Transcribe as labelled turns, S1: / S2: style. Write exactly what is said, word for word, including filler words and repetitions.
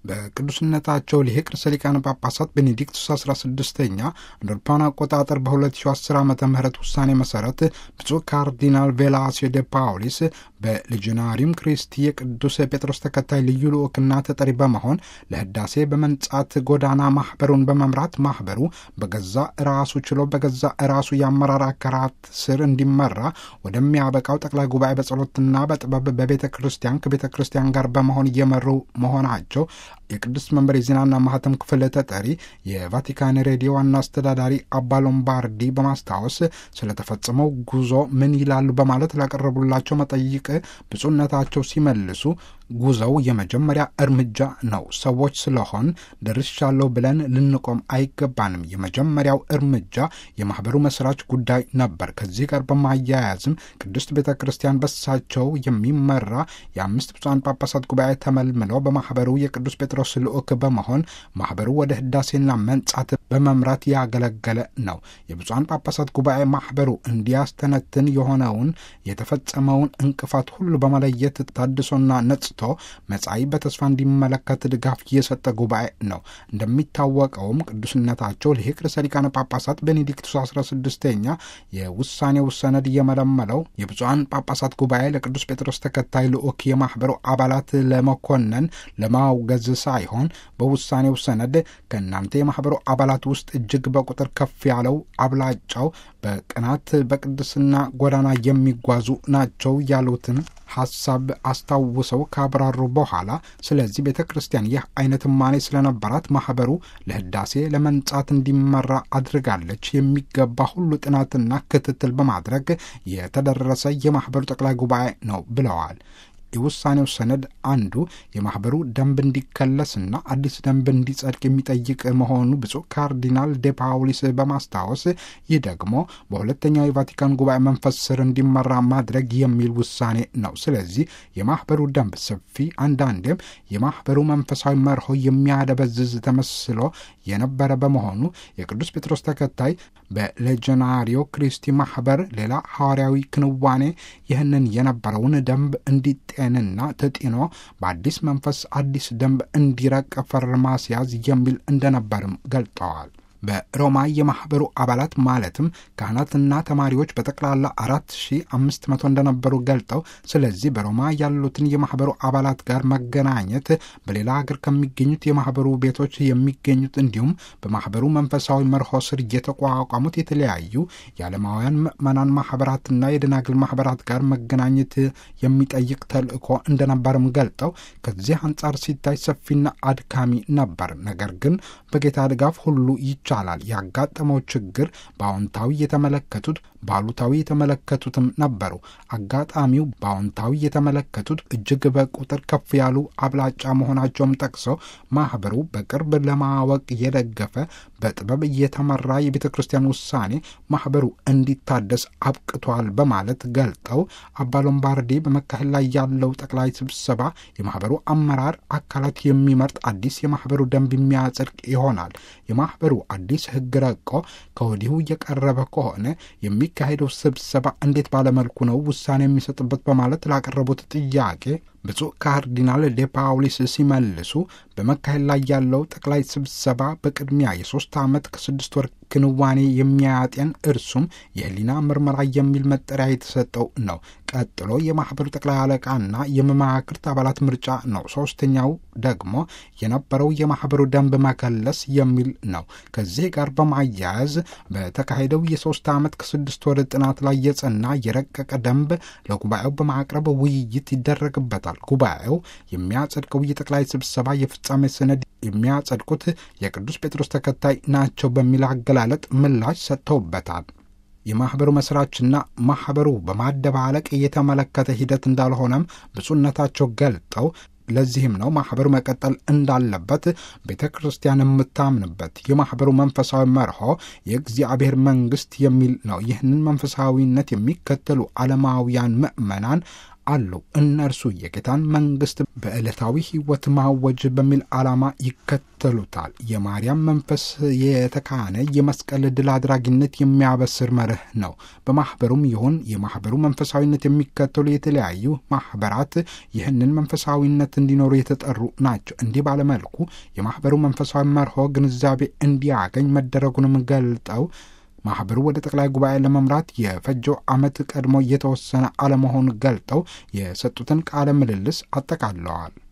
S1: በቅዱስነታቸው ሊቅ ርዕሰ ሊቃነ ጳጳሳት ቤኔዲክቱስ አስራ ስድስተኛ እንደ አውሮፓውያን አቆጣጠር በሁለት ሺህ አስር ዓመተ ምህረት ውሳኔ መሰረት ብፁዕ ካርዲናል ቬላሲዮ ዴ ፓውሊስ በሌጂዮናሪየም ክሪስቲ የቅዱስ ጴጥሮስ ተከታይ ልዩ ልዑክና ተጠሪ በመሆን ለህዳሴ በመንጻት ጎዳና ማህበሩን በመምራት ማህበሩ በገዛ ራሱ ችሎ በገዛ ራሱ የአመራር አካላት ስር እንዲመራ ወደሚያበቃው ጠቅላይ ጉባኤ በጸሎትና በጥበብ በቤተ ክርስቲያን ከቤተ ክርስቲያን ጋር በመሆን እየመሩ መሆናቸው የቅዱስ መንበር የዜናና ማህተም ክፍል ተጠሪ የቫቲካን ሬዲዮ ዋና አስተዳዳሪ አባ ሎምባርዲ በማስታወስ ስለተፈጸመው ጉዞ ምን ይላሉ በማለት ላቀረቡላቸው መጠይቅ ብፁዕነታቸው ሲመልሱ ጉዞው የመጀመሪያ እርምጃ ነው። ሰዎች ስለሆን ደርሻለሁ ብለን ልንቆም አይገባንም። የመጀመሪያው እርምጃ የማህበሩ መስራች ጉዳይ ነበር። ከዚህ ጋር በማያያዝም ቅድስት ቤተ ክርስቲያን በሳቸው የሚመራ የአምስት ብፁዓን ጳጳሳት ጉባኤ ተመልምለው በማህበሩ የቅዱስ ጴጥሮስ ልዑክ በመሆን ማህበሩ ወደ ህዳሴና መንጻት በመምራት ያገለገለ ነው። የብፁዓን ጳጳሳት ጉባኤ ማህበሩ እንዲያስተነትን የሆነውን የተፈጸመውን እንቅፋት ሁሉ በመለየት ታድሶና ነጽቶ መጻኢ በተስፋ እንዲመለከት ድጋፍ የሰጠ ጉባኤ ነው። እንደሚታወቀውም ቅዱስነታቸው ሊቅ ርዕሰ ሊቃነ ጳጳሳት ቤኔዲክቱስ አስራ ስድስተኛ የውሳኔው ሰነድ የመለመለው የብፁዓን ጳጳሳት ጉባኤ ለቅዱስ ጴጥሮስ ተከታይ ልዑክ የማህበሩ አባላት ለመኮነን ለማውገዝ ሳይሆን በውሳኔው ሰነድ ከእናንተ የማህበሩ አባላት ውስጥ እጅግ በቁጥር ከፍ ያለው አብላጫው በቅናት በቅድስና ጎዳና የሚጓዙ ናቸው ያሉትን ሐሳብ አስታውሰው ካብራሩ በኋላ ስለዚህ ቤተ ክርስቲያን ይህ አይነት ማኔ ስለነበራት ማህበሩ ለህዳሴ ለመንጻት እንዲመራ አድርጋለች። የሚገባ ሁሉ ጥናትና ክትትል በማድረግ የተደረሰ የማህበሩ ጠቅላይ ጉባኤ ነው ብለዋል። የውሳኔው ሰነድ አንዱ የማህበሩ ደንብ እንዲከለስና አዲስ ደንብ እንዲጸድቅ የሚጠይቅ መሆኑ ብፁዕ ካርዲናል ዴ ፓውሊስ በማስታወስ ይህ ደግሞ በሁለተኛው የቫቲካን ጉባኤ መንፈስ ስር እንዲመራ ማድረግ የሚል ውሳኔ ነው። ስለዚህ የማህበሩ ደንብ ሰፊ፣ አንዳንዴም የማህበሩ መንፈሳዊ መርሆ የሚያደበዝዝ ተመስሎ የነበረ በመሆኑ የቅዱስ ጴጥሮስ ተከታይ በሌጂዮናሪዮ ክሪስቲ ማህበር ሌላ ሐዋርያዊ ክንዋኔ ይህንን የነበረውን ደንብ እንዲጤንና ተጢኖ በአዲስ መንፈስ አዲስ ደንብ እንዲረቅ ፈርማ ሲያዝ የሚል እንደነበርም ገልጠዋል። በሮማ የማህበሩ አባላት ማለትም ካህናትና ተማሪዎች በጠቅላላ አራት ሺህ አምስት መቶ እንደነበሩ ገልጠው ስለዚህ በሮማ ያሉትን የማህበሩ አባላት ጋር መገናኘት በሌላ ሀገር ከሚገኙት የማህበሩ ቤቶች የሚገኙት እንዲሁም በማህበሩ መንፈሳዊ መርሆ ስር የተቋቋሙት የተለያዩ የዓለማውያን ምዕመናን ማህበራትና የደናግል ማህበራት ጋር መገናኘት የሚጠይቅ ተልእኮ እንደነበርም ገልጠው ከዚህ አንጻር ሲታይ ሰፊና አድካሚ ነበር። ነገር ግን በጌታ ድጋፍ ሁሉ ይቻላል። ያጋጠመው ችግር በአዎንታዊ የተመለከቱት ባሉታዊ የተመለከቱትም ነበሩ። አጋጣሚው በአዎንታዊ የተመለከቱት እጅግ በቁጥር ከፍ ያሉ አብላጫ መሆናቸውም ጠቅሰው ማህበሩ በቅርብ ለማወቅ የደገፈ በጥበብ እየተመራ የቤተ ክርስቲያን ውሳኔ ማህበሩ እንዲታደስ አብቅቷል በማለት ገልጠው አባ ሎምባርዲ በመካሄድ ላይ ያለው ጠቅላይ ስብሰባ የማህበሩ አመራር አካላት የሚመርጥ አዲስ የማህበሩ ደንብ የሚያጸድቅ ይሆናል። የማህበሩ አዲስ ህግ ረቆ ከወዲሁ የቀረበ ከሆነ የሚካሄደው ስብሰባ እንዴት ባለመልኩ ነው ውሳኔ የሚሰጥበት በማለት ላቀረቡት ጥያቄ ብፁዕ ካርዲናል ዴ ፓውሊስ ሲመልሱ በመካሄድ ላይ ያለው ጠቅላይ ስብሰባ በቅድሚያ የሶስት ዓመት ከስድስት ወር ክንዋኔ የሚያጤን እርሱም የህሊና ምርመራ የሚል መጠሪያ የተሰጠው ነው። ቀጥሎ የማህበሩ ጠቅላይ አለቃና የመማክርት አባላት ምርጫ ነው። ሶስተኛው ደግሞ የነበረው የማህበሩ ደንብ መከለስ የሚል ነው። ከዚህ ጋር በማያያዝ በተካሄደው የሶስት ዓመት ከስድስት ወር ጥናት ላይ የጸና የረቀቀ ደንብ ለጉባኤው በማቅረብ ውይይት ይደረግበታል። ጉባኤው የሚያጸድቀው የጠቅላይ ስብሰባ የፍጻሜ ሰነድ የሚያጸድቁት የቅዱስ ጴጥሮስ ተከታይ ናቸው በሚል አገላለጥ ምላሽ ሰጥተውበታል። የማህበሩ መስራችና ማህበሩ በማደባለቅ የተመለከተ ሂደት እንዳልሆነም ብፁዕነታቸው ገልጠው ለዚህም ነው ማህበሩ መቀጠል እንዳለበት ቤተ ክርስቲያን የምታምንበት። የማህበሩ መንፈሳዊ መርሆ የእግዚአብሔር መንግስት የሚል ነው። ይህንን መንፈሳዊነት የሚከተሉ ዓለማውያን ምዕመናን አሉ። እነርሱ የጌታን መንግስት በዕለታዊ ሕይወት ማወጅ በሚል ዓላማ ይከተሉታል። የማርያም መንፈስ የተካነ የመስቀል ድል አድራጊነት የሚያበስር መርህ ነው። በማኅበሩም ይሁን የማኅበሩ መንፈሳዊነት የሚከተሉ የተለያዩ ማኅበራት ይህንን መንፈሳዊነት እንዲኖሩ የተጠሩ ናቸው። እንዲህ ባለመልኩ የማኅበሩ መንፈሳዊ መርሆ ግንዛቤ እንዲያገኝ መደረጉንም ገልጠው ማኅበሩ ወደ ጠቅላይ ጉባኤ ለመምራት የፈጀው ዓመት ቀድሞ የተወሰነ አለመሆኑን ገልጠው የሰጡትን ቃለ ምልልስ አጠቃለዋል።